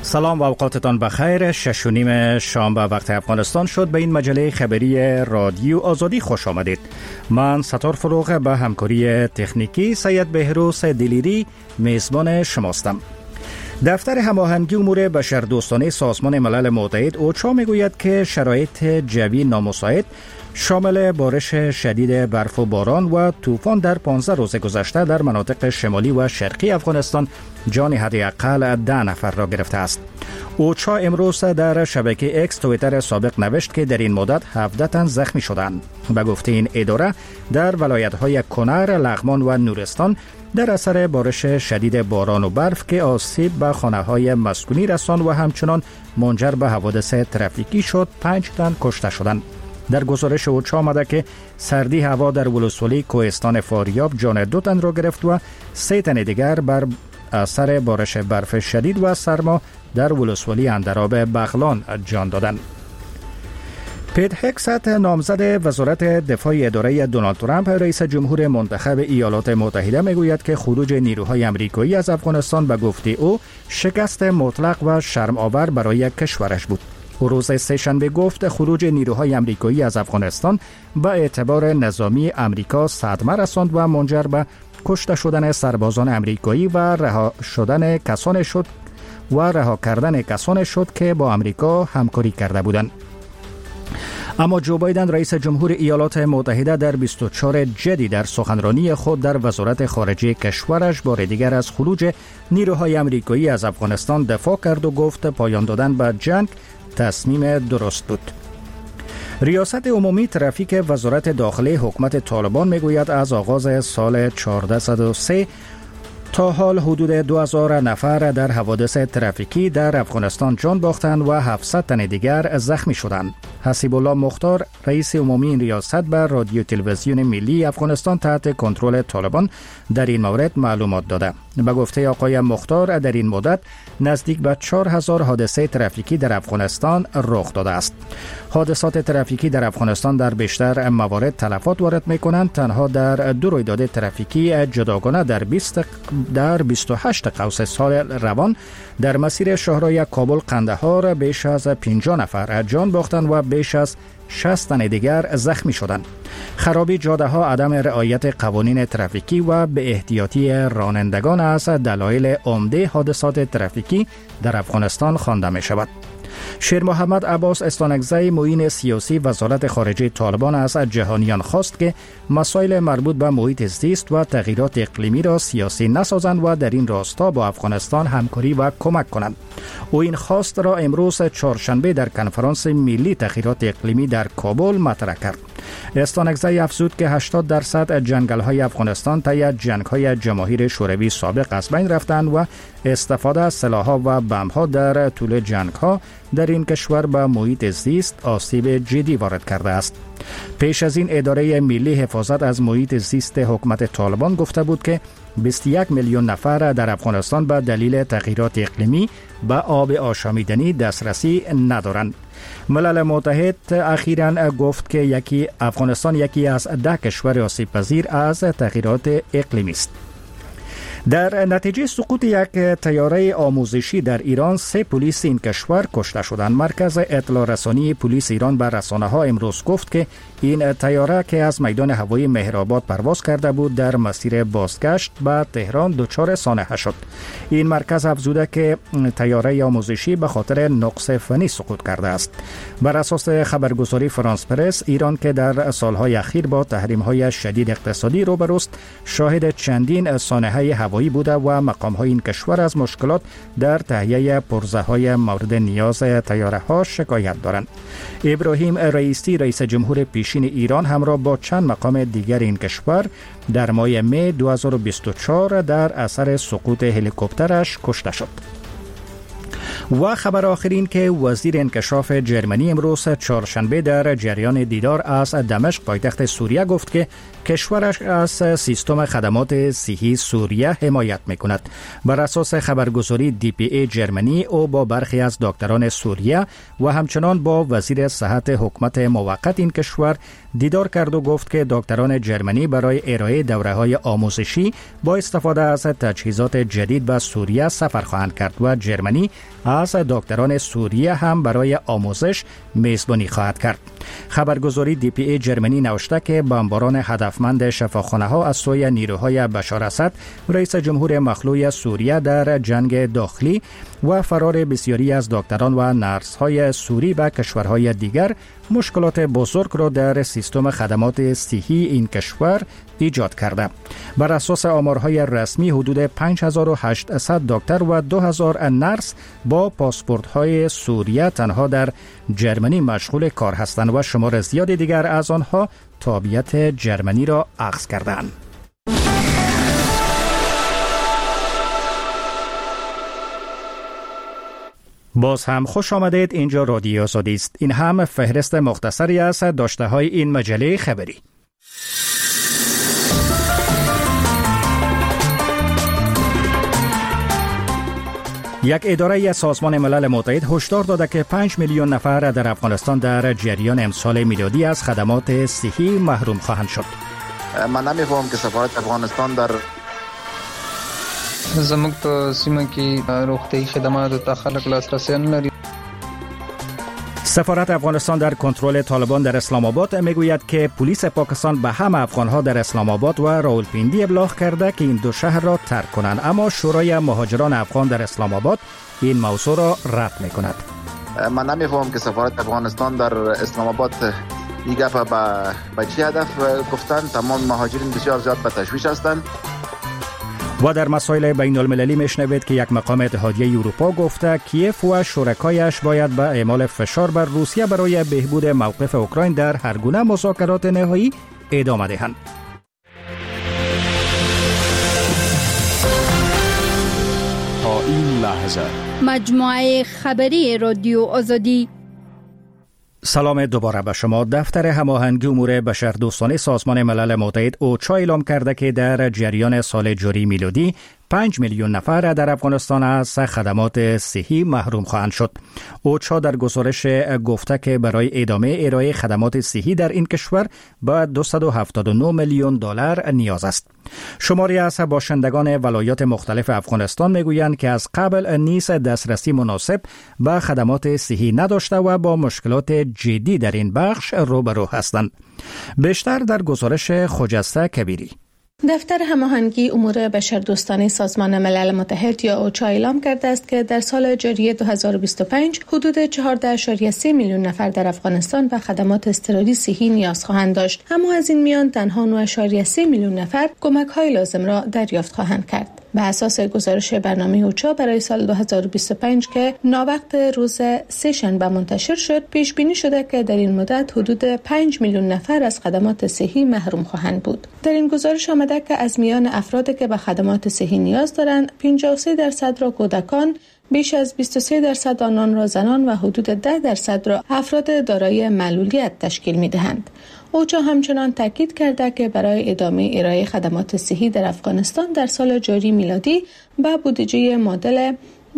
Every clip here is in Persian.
سلام و اوقاتتان بخیر. 6:30 شام به وقت افغانستان شد. به این مجله خبری رادیو آزادی خوش آمدید. من ستار فروغ به همکاری تکنیکی سید بهروز دلیری میزبان شماستم. دفتر هماهنگی امور بشردوستانه سازمان ملل متحد اوچا میگوید که شرایط جوی نامساعد شامل بارش شدید برف و باران و طوفان در 15 روز گذشته در مناطق شمالی و شرقی افغانستان جان حداقل 10 نفر را گرفته است. اوچا امروز در شبکه اکس توییتر سابق نوشت که در این مدت 17 تن زخمی شدند. به گفته این اداره در ولایت‌های کنر، لغمان و نورستان در اثر بارش شدید باران و برف که آسیب به خانه‌های مسکونی رساند و همچنان منجر به حوادث ترافیکی شد، 5 تن کشته شدند. در گزارش اوچا آمده که سردی هوا در ولسوالی کوهستان فاریاب جان 2 تن را گرفت و 3 تن دیگر بر اثر بارش برف شدید و سرما در ولسوالی اندراب بغلان جان دادند. پیت هگست نامزد وزارت دفاع اداره دونالد ترامپ رئیس جمهور منتخب ایالات متحده میگوید که خروج نیروهای آمریکایی از افغانستان به گفته او شکست مطلق و شرم‌آور برای کشورش بود. او روز سه‌شنبه گفت خروج نیروهای آمریکایی از افغانستان به اعتبار نظامی آمریکا صدمه رساند و منجر به کشته شدن سربازان آمریکایی و رها کردن کسانی شد که با آمریکا همکاری کرده بودند. اما جو بایدن رئیس جمهور ایالات متحده در 24 جدی در سخنرانی خود در وزارت خارجه کشورش بار دیگر از خروج نیروهای آمریکایی از افغانستان دفاع کرد و گفت پایان دادن به جنگ تصمیم درست بود. ریاست عمومی ترافیک وزارت داخلی حکومت طالبان میگوید از آغاز سال 1403 تا حال حدود 2000 نفر در حوادث ترافیکی در افغانستان جان باختند و 700 تن دیگر زخمی شدند. حسیب الله مختار رئیس عمومی این ریاست به رادیو تلویزیون ملی افغانستان تحت کنترل طالبان در این مورد معلومات داده. به گفته آقای مختار در این مدت نزدیک به 4000 حادثه ترافیکی در افغانستان رخ داده است. حادثات ترافیکی در افغانستان در بیشتر موارد تلفات وارد می‌کنند. تنها در 2 رویداد ترافیکی جداگانه در 28 قوس سال روان در مسیر شاهراه کابل قندهار بیش از 50 نفر جان باختند و بیش از 60 تن دیگر زخمی شدند. خرابی جاده ها، عدم رعایت قوانین ترافیکی و به احتیاطی رانندگان از دلایل عمده حادثات ترافیکی در افغانستان خوانده می شود. شیر محمد عباس استانکزی معین سیاسی وزارت خارجه طالبان از جهانیان خواست که مسائل مربوط به محیط زیست و تغییرات اقلیمی را سیاسی نسازند و در این راستا با افغانستان همکاری و کمک کنند. او این خواست را امروز چهارشنبه در کنفرانس ملی تغییرات اقلیمی در کابل مطرح کرد. استانکزی افزود که 80% جنگل‌های افغانستان طی جنگ‌های جماهیر شوروی سابق از بین رفتند و استفاده از سلاح‌ها و بمب‌ها در طول جنگ‌ها در این کشور به محیط زیست آسیب جدی وارد کرده است. پیش از این اداره ملی حفاظت از محیط زیست حکومت طالبان گفته بود که 21 میلیون نفر در افغانستان به دلیل تغییرات اقلیمی به آب آشامیدنی دسترسی ندارند. ملل متحد اخیراً گفت که افغانستان یکی از 10 کشور آسیب پذیر از تغییرات اقلیمی است. در نتیجه سقوط یک طیاره آموزشی در ایران 3 پلیس این کشور کشته شدند. مرکز اطلاع رسانی پلیس ایران به رسانه‌ها امروز گفت که این طیاره که از میدان هوایی مهرآباد پرواز کرده بود در مسیر بازگشت به تهران دچار سانحه شد. این مرکز افزوده که طیاره آموزشی به خاطر نقص فنی سقوط کرده است. بر اساس خبرگزاری فرانس پرس، ایران که در سالهای اخیر با تحریم‌های شدید اقتصادی روبروست، شاهد چندین سانحه هوایی بوده و مقام‌های این کشور از مشکلات در تهیه پرزه‌های مورد نیاز طیاره‌ها شکایت دارند. ابراهیم رئیسی رئیس جمهور پیشین ایران همراه با چند مقام دیگر این کشور در ماه می 2024 در اثر سقوط هلیکوپترش کشته شد. و خبر آخرین که وزیر انکشاف جرمنی امروز چهارشنبه در جریان دیدار از دمشق پایتخت سوریه گفت که کشورش از سیستم خدمات صحی سوریه حمایت می‌کند. بر اساس خبرگزاری DPA جرمنی، او با برخی از دکتران سوریه و همچنان با وزیر صحت حکومت موقت این کشور دیدار کرد و گفت که دکتران جرمنی برای ارائه دوره‌های آموزشی با استفاده از تجهیزات جدید به سوریه سفر خواهند کرد و جرمنی از دکتران سوریه هم برای آموزش میزبانی خواهد کرد. خبرگزاری DPA جرمنی نوشته که بمباران هدفمند شفاخانه‌ها از سوی نیروهای بشار اسد، رئیس جمهور مخلوع سوریه در جنگ داخلی و فرار بسیاری از دکتران و نرس‌های سوری به کشورهای دیگر مشکلات بزرگ را در سیستم خدمات صحی این کشور ایجاد کرده. بر اساس آمارهای رسمی حدود 5800 دکتر و 2000 نرس با پاسپورت‌های سوریه تنها در جرمنی مشغول کار هستند و شمار زیادی دیگر از آنها تابعیت جرمنی را اخذ کردند. باز هم خوش آمدید. اینجا رادیو آزادی است. این هم فهرست مختصری از داشته‌های این مجله خبری. یک اداره از سازمان ملل متحد هشدار داده که 5 میلیون نفر در افغانستان در جریان امسال میلادی از خدمات صحی محروم خواهند شد. من نمی‌فهمم که سفارت افغانستان در زموږ په سیمه کې روغتیايي خدماتو ته خلک لاسرسی نه لري. سفارت افغانستان در کنترل طالبان در اسلام آباد میگوید که پلیس پاکستان به همه افغانها در اسلام آباد و راولپیندی ابلاغ کرده که این دو شهر را ترک کنند، اما شورای مهاجران افغان در اسلام آباد این موضوع را رد میکند. من نمی‌فهمم که سفارت افغانستان در اسلام آباد این گپ به چه هدف گفتن. تمام مهاجرین بسیار زیاد به تشویش هستند. و در مسائل بین المللی میشنوید که یک مقام اتحادیه اروپا گفته کیف و شرکایش باید به اعمال فشار بر روسیه برای بهبود موقف اوکراین در هر گونه مذاکرات نهایی ادامه دهند. تا این لحظه مجموعه خبری رادیو آزادی. سلام دوباره به شما. دفتر هماهنگی امور بشردوستانه سازمان ملل متحد اوچا اعلام کرده که در جریان سال جاری میلادی 5 میلیون نفر در افغانستان از خدمات صحی محروم خواهند شد. اوچا در گزارش گفته که برای ادامه ارائه خدمات صحی در این کشور به 279 میلیون دلار نیاز است. شماری از باشندگان ولایات مختلف افغانستان میگویند که از قبل نیز دسترسی مناسب به خدمات صحی نداشته و با مشکلات جدی در این بخش روبرو هستند. بیشتر در گزارش خجسته کبیری. دفتر هماهنگی امور بشردوستانه سازمان ملل متحد یا اوچا اعلام کرده است که در سال جاری 2025 حدود 14.3 میلیون نفر در افغانستان به خدمات اضطراری صحی نیاز خواهند داشت، اما از این میان تنها 9.3 میلیون نفر کمک‌های لازم را دریافت خواهند کرد. به اساس گزارش برنامه اوچا برای سال 2025 که ناوقت روز سه شنبه منتشر شد، پیش بینی شده که در این مدت حدود 5 میلیون نفر از خدمات صحی محروم خواهند بود. در این گزارش آمده که از میان افرادی که به خدمات صحی نیاز دارند، 53% را کودکان، بیش از 23% آنان را زنان و حدود 10% را افراد دارای معلولیت تشکیل می‌دهند. اوچا همچنان تاکید کرده که برای ادامه ارائه خدمات صحی در افغانستان در سال جاری میلادی به بودجه معادل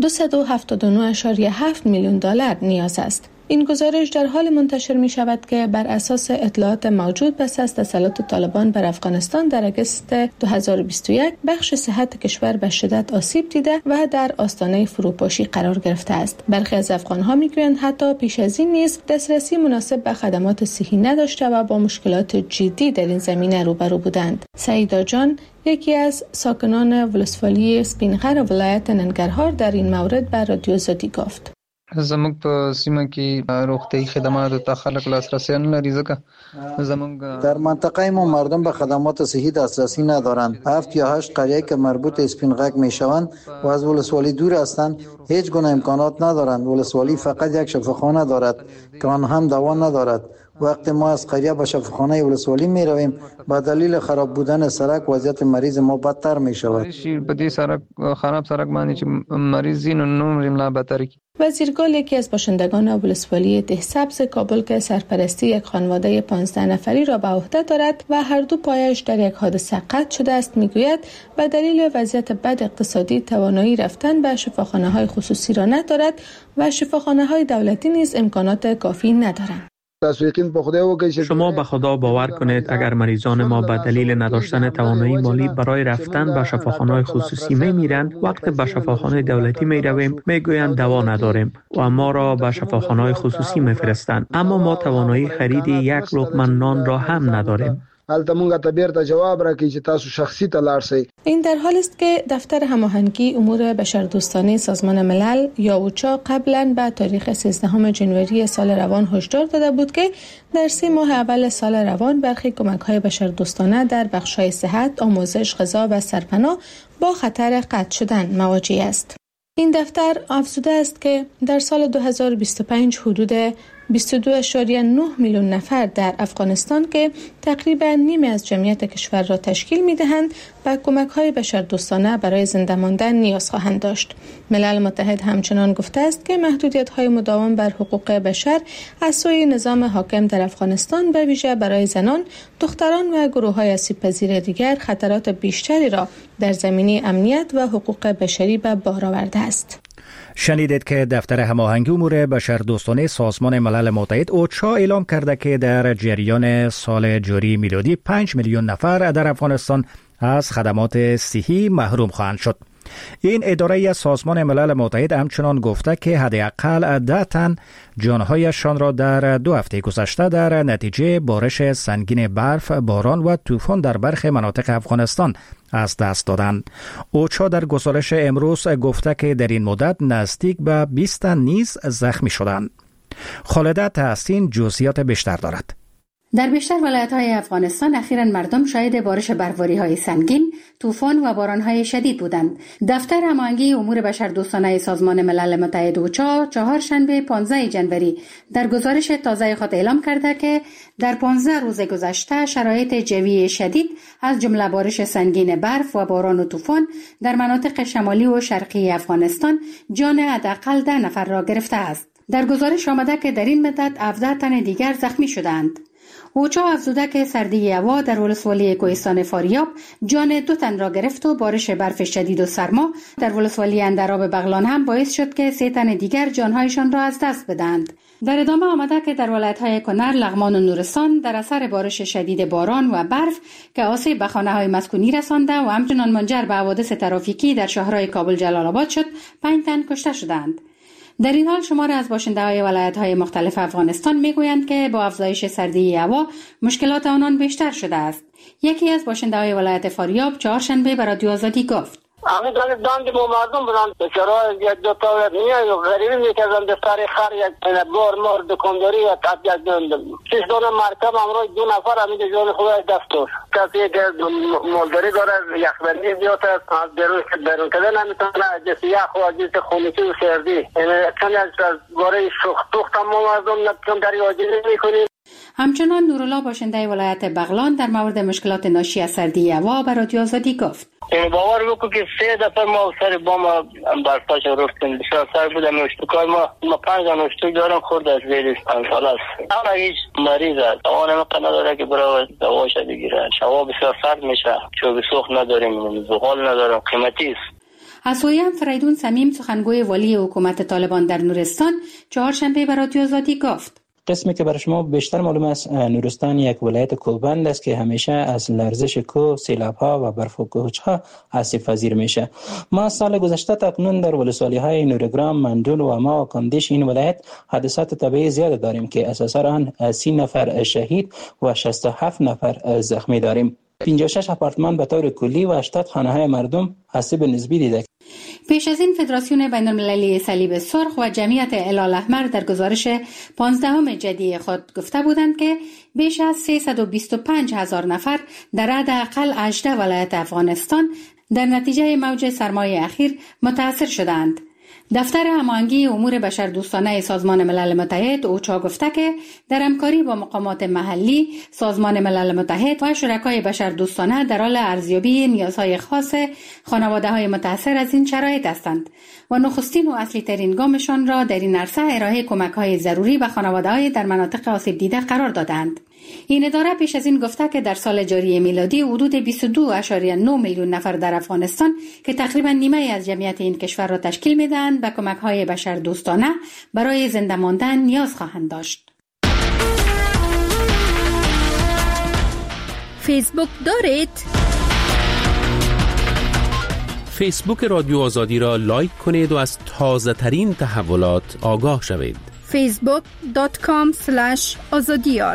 279.7 میلیون دلار نیاز است. این گزارش در حال منتشر می شود که بر اساس اطلاعات موجود پس از تسلط طالبان بر افغانستان در اگست 2021 بخش صحت کشور به شدت آسیب دیده و در آستانه فروپاشی قرار گرفته است. برخی از افغان‌ها می‌گویند حتی پیش از این نیز دسترسی مناسب به خدمات صحی نداشته و با مشکلات جدی در این زمینه روبرو بودند. سعیدا جان، یکی از ساکنان ولسوالی سپینغر ولایت ننګرهار، در این مورد به رادیو آزادی گفت: زموږ په سیمه کې روغتیايي خدماتو ته خلک لاسرسی نه لري، ځکه زموږ در منطقه ما مردم به خدمات صحی دسترسی ندارند. 7 یا 8 قریه که مربوط اسپینغک میشوند و از ولسوالی دور هستند هیچ گونه امکانات ندارند. ولسوالی فقط یک شفاخانه دارد که آن هم دوا ندارد. وقتی ما از قریه به شفاخانه ولسوالی می رویم، با دلیل خراب بودن سرک وضعیت مریض ما بدتر می شود. په دې سرک خراب سرک باندې چې مریض نو لا بدتر. وزیرگل، یکی از باشندگان ولسوالی دهسبز کابل که سرپرستی یک خانواده 15 نفری را به عهده دارد و هر دو پایش در یک حادثه قطع شده است، میگوید به دلیل وضعیت بد اقتصادی توانایی رفتن به شفاخانه‌های خصوصی را ندارد و شفاخانه‌های دولتی نیز امکانات کافی ندارند. شما به خدا باور کنید اگر مریضان ما به دلیل نداشتن توانایی مالی برای رفتن به شفاخانه‌های خصوصی میرند، وقت به شفاخانه دولتی میرویم میگویند دوا نداریم و ما را به شفاخانه‌های خصوصی میفرستند، اما ما توانایی خرید یک لقمه نان را هم نداریم. این در حالی است که دفتر هماهنگی امور بشردوستانه سازمان ملل یا اوچا قبلا به تاریخ 13 ژانویه سال روان هشدار داده بود که در 3 ماه اول سال روان برخی کمک‌های بشردوستانه در بخش‌های صحت، آموزش، غذا و سرپناه با خطر قطع شدن مواجه است. این دفتر افزوده است که در سال 2025 حدود 22.9 میلیون نفر در افغانستان که تقریبا نیمی از جمعیت کشور را تشکیل می‌دهند به کمک‌های بشردوستانه برای زنده ماندن نیاز خواهند داشت. ملل متحد همچنان گفته است که محدودیت‌های مداوم بر حقوق بشر از سوی نظام حاکم در افغانستان به ویژه برای زنان، دختران و گروه‌های آسیب‌پذیر دیگر خطرات بیشتری را در زمینه امنیت و حقوق بشری به بار آورده است. شنیدید که دفتر هماهنگی امور بشردوستانه سازمان ملل متحد اوچا اعلام کرده که در جریان سال جاری میلادی 5 میلیون نفر در افغانستان از خدمات صحی محروم خواهند شد. این اداره از سازمان ملل متحد همچنان گفته که حداقل 10 تن جانهایشان را در 2 هفته گذشته در نتیجه بارش سنگین برف، باران و طوفان در برخی مناطق افغانستان از دست دادند. اوچا در گزارش امروز گفته که در این مدت نزدیک به 20 تن نیز زخمی شدند. خالده تحسین جزئیات بیشتر دارد. در بیشتر ولایت‌های افغانستان اخیراً مردم شاهد بارش برف‌باری‌های سنگین، طوفان و باران‌های شدید بودند. دفتر هماهنگی امور بشردوستانه سازمان ملل متحد اوچا چهارشنبه 15 ژانویه در گزارش تازه خود اعلام کرده که در 15 روز گذشته شرایط جوی شدید از جمله بارش سنگین برف و باران و طوفان در مناطق شمالی و شرقی افغانستان جان حداقل 10 نفر را گرفته است. در گزارش آمده که در این مدت 17 تن دیگر زخمی شدند. اوچا افزوده که سردی هوا در ولسوالی کوهستان فاریاب جان 2 تن را گرفت و بارش برف شدید و سرما در ولسوالی اندراب بغلان هم باعث شد که 3 تن دیگر جانهایشان را از دست بدهند. در ادامه آمده که در ولایت‌های کنر، لغمان و نورستان در اثر بارش شدید باران و برف که آسیب به خانه‌های مسکونی رسانده و همچنان منجر به حوادث ترافیکی در شهرهای کابل جلال آباد شد، 5 تن کشته شدند. در این حال شمار از باشنده‌های ولایت‌های مختلف افغانستان می‌گویند که با افزایش سردی هوا مشکلات آنان بیشتر شده است. یکی از باشنده‌های ولایت فاریاب چهارشنبه به رادیو آزادی گفت: همین داند ما مردم بودن بچه‌ها یک دو تا میای غریبی میکردن دفتر خر یک بار مار دکانداری و تاب یک چیز دونه مرکب امروز 2 نفر همین جون خدای دستور کسی که مالداری داره یخبندی زیاد است از درون کردن نمیتونه جسی یخ و جس خونکی و سردی چون از باره سوخت ما مردم نتون دریاجی میکنیم. همچنان نورالله باشنده ولایت بغلان در مورد مشکلات ناشی از سردی هوا به رادیو آزادی گفت: باور بکن که 3 دفعه ما سر بام برفاش رفتیم بسیار سر بودم اشتکای ما 5 اشتک دارم خورد از ویروستان خلاص اما هیچ مریض است آن هم نداره که برای دواش بگیره. هوا بسیار سرد میشه چوب سوخت نداریم، زغال نداریم، قیمتی است. از سوی هم فریدون صمیم سخنگوی والی حکومت طالبان در نورستان چهارشنبه به رادیو آزادی گفت: قسمی که برای شما بیشتر معلوم است، نورستان یک ولایت کوهبند است که همیشه از لرزش کوه، سیلاب‌ها و برف و کوچ‌ها آسیب پذیر میشه. ما سال گذشته تاکنون در ولسوالی‌های نورگرام، مندول و اما و کندیش این ولایت حادثات طبیعی زیاد داریم که اساساً آن 30 نفر شهید و 67 نفر زخمی داریم. 56 آپارتمان به طور کلی و 80 خانه‌های مردم آسیب نسبی دیده. پیش از این فدراسیون بین‌المللی صلیب سرخ و جمعیت هلال احمر در گزارش 15 جدی خود گفته بودند که بیش از 325,000 نفر در حداقل 18 ولایت افغانستان در نتیجه موج سرمای اخیر متاثر شدند. دفتر هماهنگی امور بشردوستانه سازمان ملل متحد اوچا گفته که در همکاری با مقامات محلی، سازمان ملل متحد و شرکای بشردوستانه در حال ارزیابی نیازهای خاص خانواده‌های متاثر از این شرایط هستند و نخستین و اصلی ترین گامشان را در این عرصه ارائه کمک‌های ضروری به خانواده‌های در مناطق آسیب دیده قرار دادند. این اداره پیش از این گفته که در سال جاری میلادی حدود 22.9 میلیون نفر در افغانستان که تقریبا نیمه از جمعیت این کشور را تشکیل میدهند به کمک‌های بشردوستانه برای زنده ماندن نیاز خواهند داشت. فیسبوک دارید؟ فیسبوک رادیو آزادی را لایک کنید و از تازه ترین تحولات آگاه شوید. facebook.com/azadiyar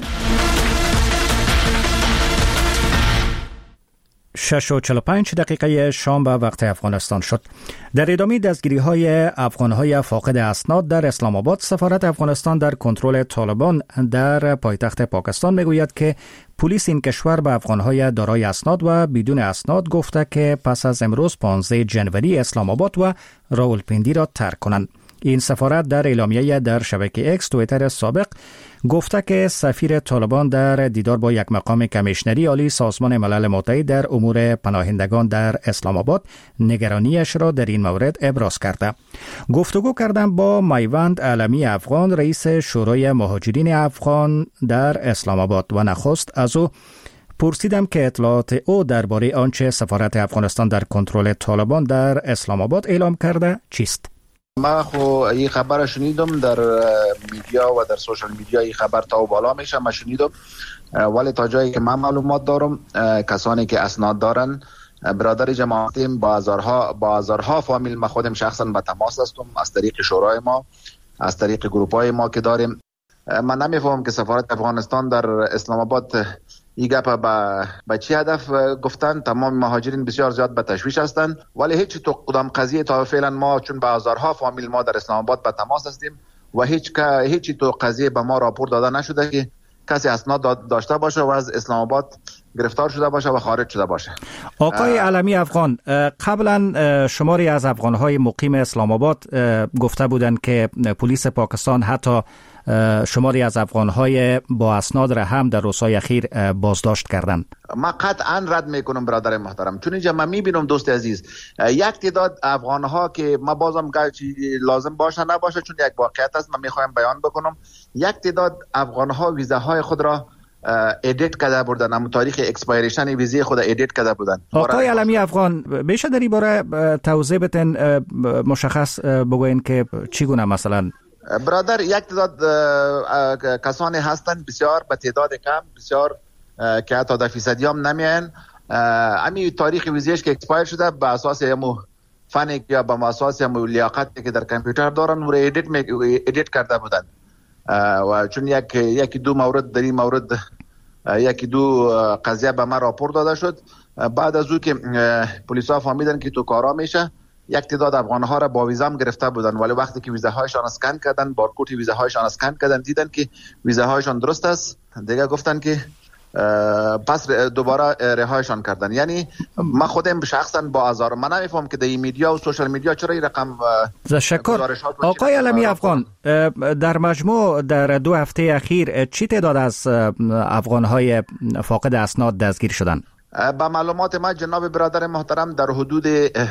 6:45 شام به وقت افغانستان شد. در ادامه دستگیری‌های افغان‌های فاقد اسناد در اسلام آباد، سفارت افغانستان در کنترل طالبان در پایتخت پاکستان میگوید که پلیس این کشور به افغان‌های دارای اسناد و بدون اسناد گفته که پس از امروز 15 جنوری اسلام آباد و راولپیندی را ترک کنند. این سفارت در اعلامیه در شبکه اکس توییتر سابق گفته که سفیر طالبان در دیدار با یک مقام کمیشنری عالی سازمان ملل متحد در امور پناهندگان در اسلام آباد نگرانیش را در این مورد ابراز کرده. گفتگو کردن با میوند علمی افغان، رئیس شورای مهاجرین افغان در اسلام آباد، و نخست از او پرسیدم که اطلاعات او درباره آنچه سفارت افغانستان در کنترل طالبان در اسلام آباد اعلام کرده چیست؟ ما خو این خبر شنیدم در میدیا و در سوشال میدیا، این خبر تا بالا میشه ما شنیدم، ولی تا جایی که من معلومات دارم کسانی که اسناد دارن برادر جماعتیم با هزارها فامیل، ما خودم شخصا به تماس هستم از طریق شورای ما، از طریق گروپای ما که داریم. من نمیفهمم که سفارت افغانستان در اسلام آباد این گپ به چی هدف گفتن. تمام مهاجرین بسیار زیاد به تشویش هستند، ولی هیچ تو قدام قضیه تا فعلا ما چون به هزارها فامیل ما در اسلام آباد به تماس هستیم و هیچ تو قضیه به ما راپور داده نشده که کسی اسناد داشته باشه و از اسلام آباد گرفتار شده باشه و خارج شده باشه. آقای علمی افغان، قبلا شماری از افغانهای مقیم اسلام آباد گفته بودند که پلیس پاکستان حتی شماری از افغانهای با اسناد را هم در روزهای اخیر بازداشت کردند. ما قطعا رد میکنم برادر محترم، چون اینجا من میبینم دوست عزیز یک تعداد افغانها که ما بازم لازم باشه نباشه چون یک واقعیت است من میخوایم بیان بکنم، یک تعداد افغانها ویزاهای خود را ادیت کرده بودن، هم تاریخ اکسپایریشن ویزای خود ادیت کرده بودن. آقای علمی افغان، بیشه در این باره توضیح بدین، مشخص بگوین که چگونه مثلا؟ برادر یک تعداد کسانی هستند بسیار به تعداد کم، بسیار که حتی در فیصدی هم نمیان، امی تاریخ ویزیش که اکسپایر شده به اساس همو فنی یا به اساس همو لیاقتی که در کامپیوتر دارن و ادیت کرده بودن و چون یکی دو مورد در این مورد یکی دو قضیه به من راپور داده شد. بعد از او که پلیس ها فهمیدن که تو کارا میشه، یک تعداد افغان‌ها را با ویزا هم گرفته بودن، ولی وقتی که ویزاهایشان اسکن کردن، بارکد ویزاهایشان اسکن کردن، دیدن که ویزاهایشان درست است، دیگه گفتن که پس دوباره رهایشان کردن. یعنی من خودم شخصا با هزار، من نمیفهم که در این میدیا و سوشال میدیا چرا این رقم تشکر. آقای علمی افغان، در مجموع در 2 هفته اخیر چی تعداد از افغان‌های فاقد اسناد دستگیر شدن؟ با معلومات ما جناب برادر محترم در حدود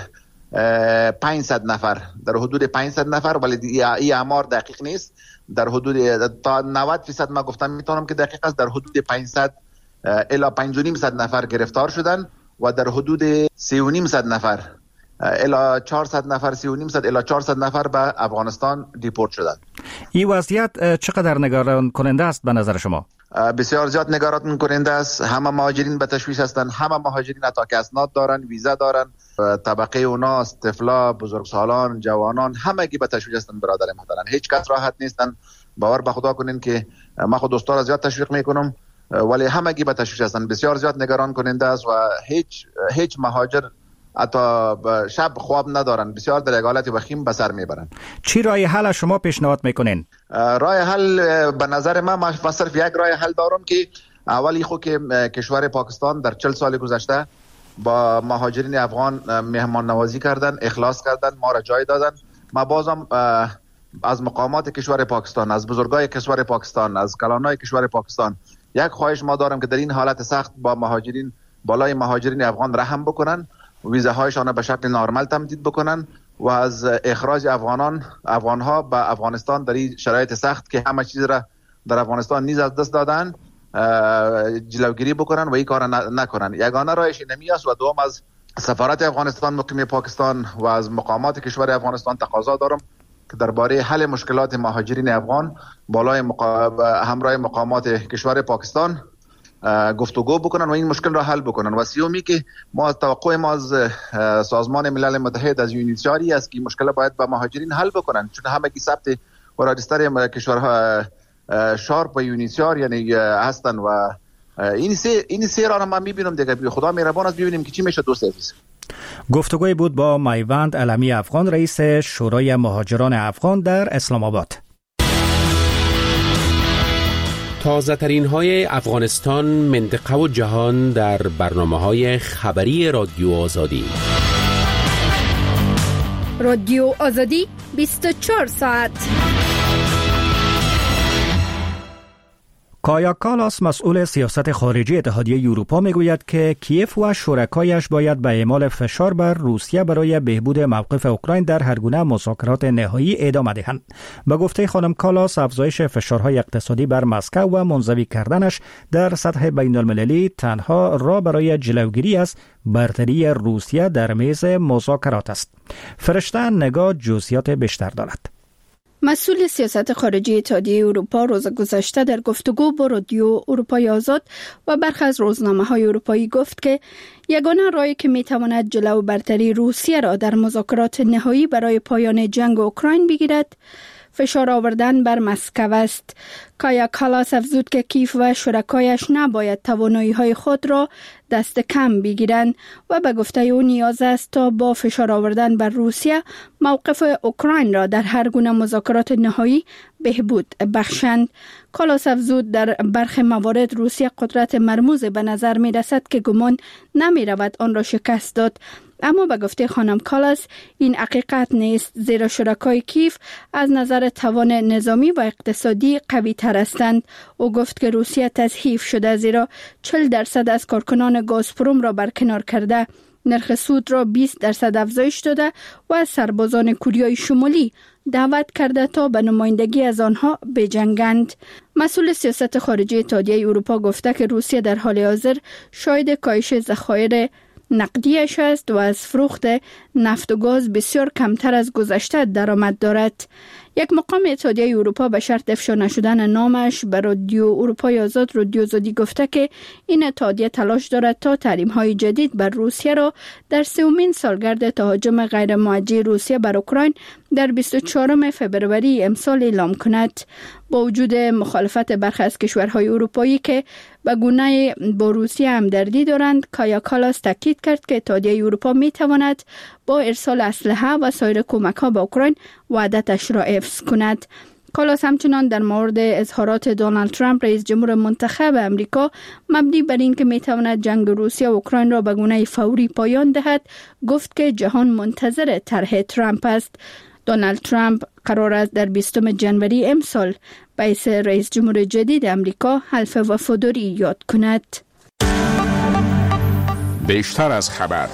500 نفر، در حدود 500 نفر، ولی این اعمار دقیق نیست، در حدود تا 90% ما گفتم میتونم که دقیق است، در حدود 500 الی 5,500 نفر گرفتار شدن و در حدود 3,500 نفر الی 400 نفر 3,500 الی 400 نفر به افغانستان دیپورت شدن. این وضعیت چقدر نگران کننده است به نظر شما؟ بسیار زیاد نگران کننده است. همه مهاجرین به تشویش هستند، همه مهاجرین حتی که اسناد دارن، ویزا دارن، طبقه اونا، طفلا، بزرگسالان، جوانان، همگی به تشویش هستند برادر محترم. هیچ کس راحت نیستن. باور به خدا کنین که ما خود دوستا را زیاد تشویق میکنم، ولی همگی به تشویش هستند. بسیار زیاد نگران کننده است و هیچ مهاجر حتی شب خواب ندارن، بسیار در یک حالت وخیم به سر میبرن. چی راه حل شما پیشنهاد میکنین؟ راه حل به نظر من صرف یک راه حل دارم که اولی خود که کشور پاکستان در 40 سال گذشته با مهاجرین افغان مهمان نوازی کردن، اخلاص کردن، ما را جای دادن. ما بازم از مقامات کشور پاکستان، از بزرگای کشور پاکستان، از کلانای کشور پاکستان یک خواهش ما دارم که در این حالت سخت با مهاجرین، بالای مهاجرین افغان رحم بکنن، ویزاهایشان به شکل نرمال تمدید بکنن و از اخراج افغانها به افغانستان در این شرایط سخت که همه چیز را در افغانستان نیز از دست دادن جلوگیری بکنن و این کار نکنن. یگانه راهش اینمی است و دوم از سفارت افغانستان مقیم پاکستان و از مقامات کشور افغانستان تقاضا دارم که درباره حل مشکلات مهاجرین افغان بالای همراه مقامات کشور پاکستان گفتگو بکنن و این مشکل را حل بکنن. و سیومی که ما توقع ما از سازمان ملل متحد از یونیسیاری است که مشکل باید با مهاجرین حل بکنن، چون همه کی ثبت و راجستر کشورها شارپ و یونیسیار یعنی هستن و این سه را ما میبینم دیگه. خدا مهربان است ببینیم که چی میشه. دوست عزیز، گفتگوی بود با میوند علمی افغان، رئیس شورای مهاجران افغان در اسلام آباد. تازه ترین های افغانستان، منطقه و جهان در برنامه های خبری رادیو آزادی. رادیو آزادی 24 ساعت. کایا کالاس، مسئول سیاست خارجی اتحادیه اروپا، میگوید که کیف و شرکایش باید به اعمال فشار بر روسیه برای بهبود موقف اوکراین در هر گونه مذاکرات نهایی ادامه دهند. به گفته خانم کالاس، افزایش فشارهای اقتصادی بر مسکو و منزوی کردنش در سطح بین المللی تنها راه برای جلوگیری از برتری روسیه در میز مذاکرات است. فرشته نگاه جزئیات بیشتر دارد. مسئول سیاست خارجی اتحادیه اروپا روز گذشته در گفتگو با رادیو اروپای آزاد و برخی از روزنامه‌های اروپایی گفت که یگانه راهی که می‌تواند جلو برتری روسیه را در مذاکرات نهایی برای پایان جنگ اوکراین بگیرد، فشار آوردن بر مسکو است. کایا کالاس افزود که کیف و شرکایش نباید توانایی‌های خود را دست کم بگیرند و به گفته او نیاز است تا با فشار آوردن بر روسیه موقف اوکراین را در هر گونه مذاکرات نهایی بهبود بخشند. کالاس افزود در برخی موارد روسیه قدرت مرموز به نظر می رسد که گمان نمی رود آن را شکست داد، اما به گفته خانم کالاس این حقیقت نیست، زیرا شرکای کیف از نظر توان نظامی و اقتصادی قوی تر هستند. او گفت که روسیه تضعیف شده، زیرا 40% از کارکنان گازپروم را برکنار کرده، نرخ سود را 20% افزایش داده و از سربازان کوریای شمالی دعوت کرده تا به نمایندگی از آنها بجنگند. مسئول سیاست خارجی اتحادیه اروپا گفته که روسیه در حال حاضر شاهد کاهش ذخایر نقدیش است و از فروخت نفت و گاز بسیار کمتر از گذشته درآمد دارد. یک مقام اتحادیه اروپا به شرط افشا نشدن نامش به رادیو اروپای آزاد رادیو آزادی گفته که این اتحادیه تلاش دارد تا تحریم‌های جدید بر روسیه را در 3مین سالگرد تهاجم غیر موجه روسیه بر اوکراین در 24 فبروری امسال اعلام کند. با وجود مخالفت برخی از کشورهای اروپایی که به گونه با روسیه همدردی دارند، کایا کالاس تاکید کرد که اتحادیه اروپا می تواند با ارسال اسلحه و سایر کمک‌ها به اوکراین وعدتش را حفظ کند. کالاس همچنان در مورد اظهارات دونالد ترامپ رئیس جمهور منتخب امریکا مبنی بر این که می تواند جنگ روسیه و اوکراین را به گونه فوری پایان دهد، گفت که جهان منتظر طرح ترامپ است. دونالد ترامپ قرار است در 20 جنوری امسال به حیث رئیس جمهور جدید امریکا حلف وفاداری یاد کند. بیشتر از خبر.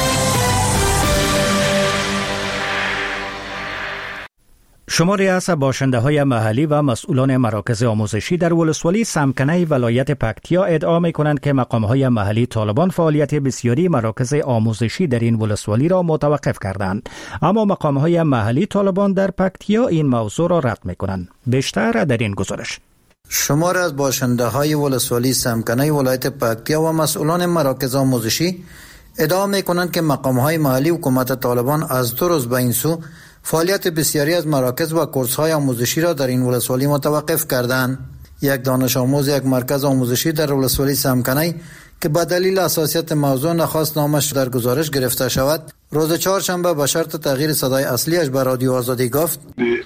شماری از باشنده‌های محلی و مسئولان مراکز آموزشی در ولسوالی سمکنه ولایت پکتیا ادعا می‌کنند که مقام‌های محلی طالبان فعالیت بسیاری مراکز آموزشی در این ولسوالی را متوقف کردند، اما مقام‌های محلی طالبان در پکتیا این موضوع را رد می‌کنند. بیشتر در این گزارش. شمار از باشنده‌های ولسوالی سمکنه ولایت پکتیا و مسئولان مراکز آموزشی ادعا می‌کنند که مقام‌های محلی حکومت طالبان از 2 روز به این سو فعالیت بسیاری از مراکز و کورس‌های آموزشی را در این ولسوالی متوقف کردند. یک دانش آموز یک مرکز آموزشی در ولسوالی سمکنه که به دلیل حساسیت موضوع نخواست نامش در گزارش گرفته شود، روز چهارشنبه به شرط تغییر صدای اصلیش به رادیو آزادی گفت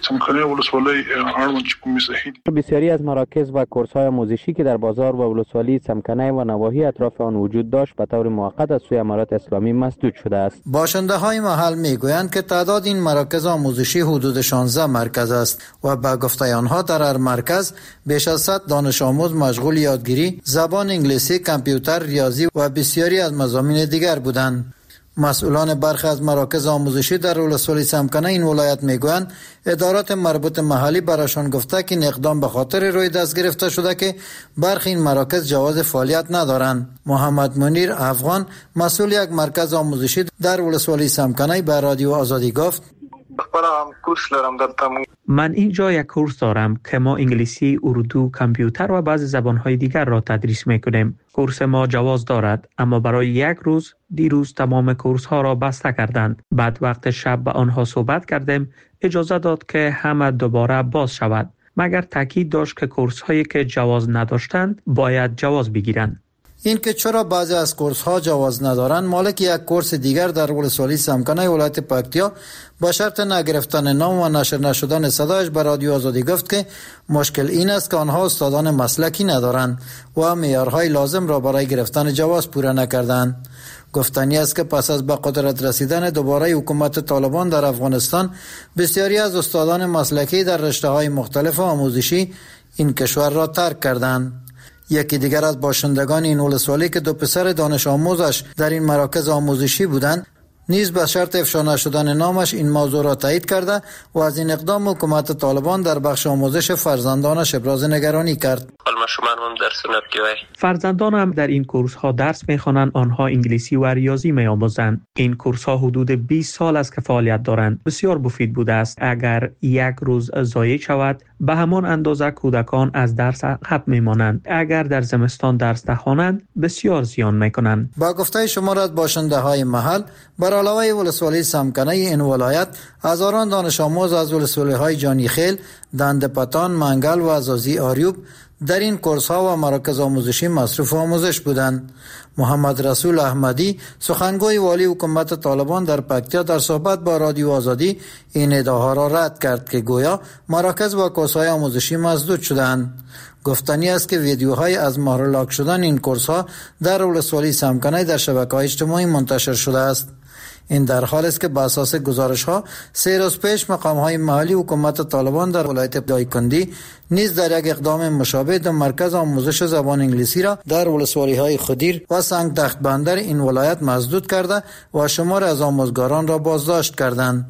بسیاری از مراکز و کورس‌های آموزشی که در بازار و ولسوالی سمکنه و نواحی اطراف آن وجود داشت به طور موقت از سوی امارات اسلامی مسدود شده است. باشنده‌های محل میگویند که تعداد این مراکز آموزشی حدود 16 مرکز است و به گفته آنها در هر مرکز بیش از 100 دانش آموز مشغول یادگیری زبان انگلیسی، کامپیوتر، ریاضی و بسیاری از مضامین دیگر بودند. مسئولان برخی از مراکز آموزشی در ولسوالی سمکنه این ولایت میگویند ادارات مربوط محلی براشان گفته که این اقدام به خاطر روی دست گرفته شده که برخی این مراکز جواز فعالیت ندارند. محمد منیر افغان مسئول یک مرکز آموزشی در ولسوالی سمکنه به رادیو آزادی گفت من اینجا یک کورس دارم که ما انگلیسی، اردو، کامپیوتر و بعضی زبانهای دیگر را تدریس میکنیم. کورس ما جواز دارد، اما برای یک روز دیروز تمام کورس ها را بسته کردند. بعد وقت شب با آنها صحبت کردیم، اجازه داد که همه دوباره باز شود. مگر تاکید داشت که کورس هایی که جواز نداشتند باید جواز بگیرند. این که چرا بعضی از کورس ها جواز ندارند، مالک یک کورس دیگر در ولسوالی سمکنه ولایت پکتیا با شرط نگرفتن نام و نشر نشدن صدایش به رادیو آزادی گفت که مشکل این است که آنها استادان مسلکی ندارند و معیارهای لازم را برای گرفتن جواز پوره نکردند. گفتنی است که پس از به قدرت رسیدن دوباره حکومت طالبان در افغانستان، بسیاری از استادان مسلکی در رشته‌های مختلف آموزشی این کشور را ترک کردند. یکی دیگر از باشندگان این ولسوالی که دو پسر دانش آموزش در این مراکز آموزشی بودند، نیز به شرط افشا نشدن نامش این موضوع را تایید کرده و از این اقدام حکومت طالبان در بخش آموزش فرزندانش ابراز نگرانی کرد. فرزندانم در این کورس ها درس می‌خوانند، آنها انگلیسی و ریاضی می‌آموزند. این کورس ها حدود 20 سال است که فعالیت دارند. بسیار مفید بوده است. اگر یک روز ضایع شود، به همان اندازه کودکان از درس عقب می‌مانند. اگر در زمستان درس نخوانند، بسیار زیان می‌کنند. با گفته شمار از باشنده‌های محل، بر علاوه ولسوالی سمکنه این ولایت، هزاران دانش آموز از ولسوالی‌های جانی خیل، دند پتان، منگل و عزازی آریوب در این کورس ها و مراکز آموزشی مصروف آموزش بودند. محمد رسول احمدی، سخنگوی والی حکومت طالبان در پکتیا، در صحبت با رادیو آزادی این ادعاها را رد کرد که گویا مراکز و کورس های آموزشی مسدود شدند. گفتنی است که ویدیوهای از مهر لاک شدن این کورس ها در ولسوالی سمکنه در شبکه‌های اجتماعی منتشر شده است. این در حال است که بر اساس گزارش‌ها 3 روز پیش مقام‌های محلی حکومت طالبان در ولایت دایکندی نیز در یک اقدام مشابه در مرکز آموزش زبان انگلیسی را در ولسوالی‌های خدیر و سنگ تخت بندر این ولایت مسدود کرده و شمار از آموزگاران را بازداشت کردند.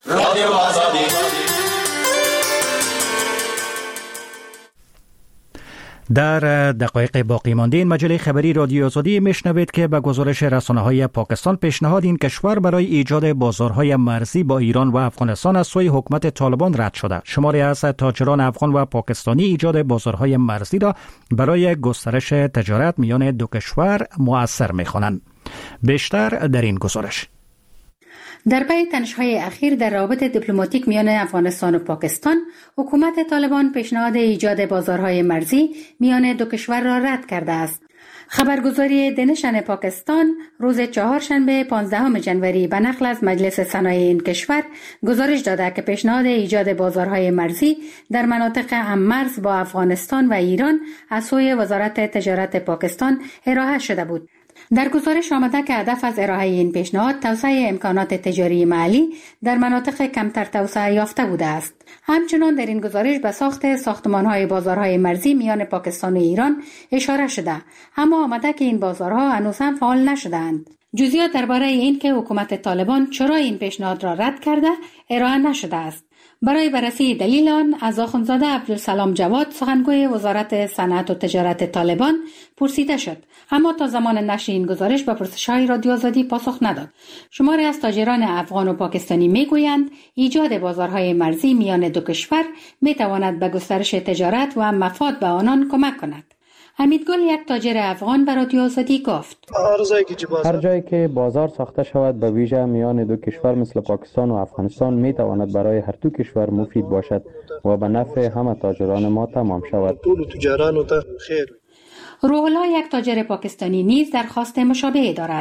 در دقایق باقی مانده این مجله خبری رادیو آزادی میشنوید که به گزارش رسانه‌های پاکستان، پیشنهاد این کشور برای ایجاد بازارهای مرزی با ایران و افغانستان از سوی حکومت طالبان رد شده. شماری از تاجران افغان و پاکستانی ایجاد بازارهای مرزی را برای گسترش تجارت میان دو کشور مؤثر می‌خوانند. بیشتر در این گزارش. در پی تنش‌های اخیر در روابط دیپلماتیک میان افغانستان و پاکستان، حکومت طالبان پیشنهاد ایجاد بازارهای مرزی میان دو کشور را رد کرده است. خبرگزاری دنشن پاکستان روز چهارشنبه 15 ژانویه به نقل از مجلس صنایع این کشور گزارش داده که پیشنهاد ایجاد بازارهای مرزی در مناطق هم‌مرز با افغانستان و ایران از سوی وزارت تجارت پاکستان ارائه شده بود. در گزارش آمده که هدف از ارائه این پیشنهاد توسعه امکانات تجاری محلی در مناطق کمتر توسعه یافته بوده است. همچنان در این گزارش به ساخت ساختمان‌های بازارهای مرزی میان پاکستان و ایران اشاره شده، اما آمده که این بازارها هنوز هم فعال نشده‌اند. جزئیات درباره این که حکومت طالبان چرا این پیشنهاد را رد کرده ارائه نشده است. برای بررسی دلیل آن از آخوندزاده عبدالسلام جواد، سخنگوی وزارت صنعت و تجارت طالبان، پرسیده شد، اما تا زمان نشر این گزارش به پرسش‌های رادیو آزادی پاسخ نداد. شماری از تاجران افغان و پاکستانی میگویند ایجاد بازارهای مرزی میان دو کشور میتواند به گسترش تجارت و مفاد به آنان کمک کند. حمیدگل، یک تاجر افغان، به رادیو آزادی گفت: هر جایی که بازار ساخته شود به ویژه میان دو کشور مثل پاکستان و افغانستان می تواند برای هر دو کشور مفید باشد و به نفع همه تاجران ما تمام شود. روح الله، یک تاجر پاکستانی، نیز درخواست مشابه دارد.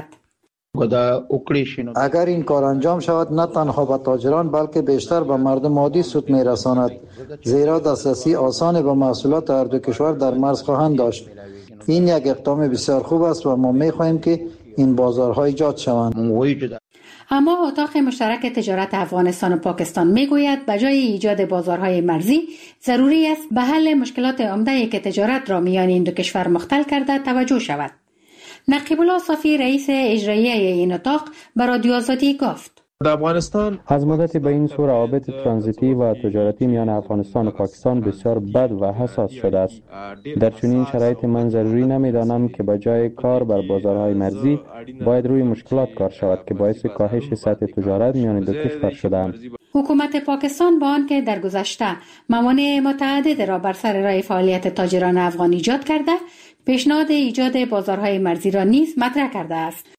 اگر این کار انجام شود نه تنها به تاجران بلکه بیشتر به مردم عادی سود می رساند، زیرا دسترسی آسان به محصولات هر دو کشور در مرز خواهند داشت. این یک اقدام بسیار خوب است و ما می خواهیم که این بازارها ایجاد شوند. اما اتاق مشترک تجارت افغانستان و پاکستان میگوید به جای ایجاد بازارهای مرزی ضروری است به حل مشکلات عمده‌ای که تجارت را میان این دو کشور مختل کرده توجه شود. نقیب الله صافی، رئیس اجرایی این اتاق، به رادیو آزادی گفت: در افغانستان از مدتی به این سو روابط ترانزیتی و تجارتی میان افغانستان و پاکستان بسیار بد و حساس شده است. در چنین شرایط من ضروری نمی‌دانم که به جای کار بر بازارهای مرزی باید روی مشکلات کار شود که باعث کاهش سطح تجارت میان دو کشور شده. حکومت پاکستان با آنکه در گذشته موانع متعدد را بر سر راه فعالیت تاجران افغان ایجاد کرده، پیشنهاد ایجاد بازارهای مرزی را نیز مطرح کرده است.